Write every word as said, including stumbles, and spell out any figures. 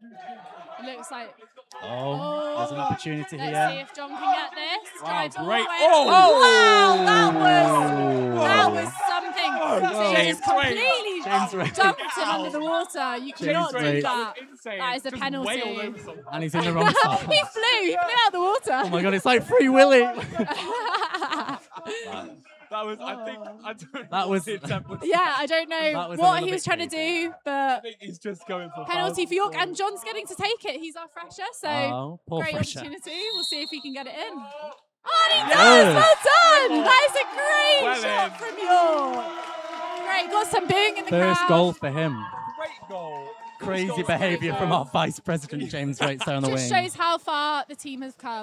It looks like. Oh, oh, there's an opportunity let's here. Let's see if John can get this. Wow, Drives all great. the way. Oh, oh wow, that was Whoa. that was something. Whoa. So he just completely James dumped him under the water. You cannot do Ray. that. Insane. That is a Just penalty. wailed over someone. And he's in the wrong side. he flew. He flew out of the water. Oh my god, it's like Free Willy. That was, I think, I don't know That was- what the attempt was. Yeah, I don't know That was a what little he was bit trying to crazy. do, I but think he's just going for penalty fouls. for York, and John's getting to take it. He's our fresher, so Oh, poor great Fresher. opportunity. We'll see if he can get it in. Oh, and he Yes. does! Well done! That is a great Well shot in. from York. Great, got some booing in the First crowd. goal for him. Great goal. Crazy Goal's behaviour great from goal. our Vice President, James Waits, there on the Just wing. shows how far the team has come.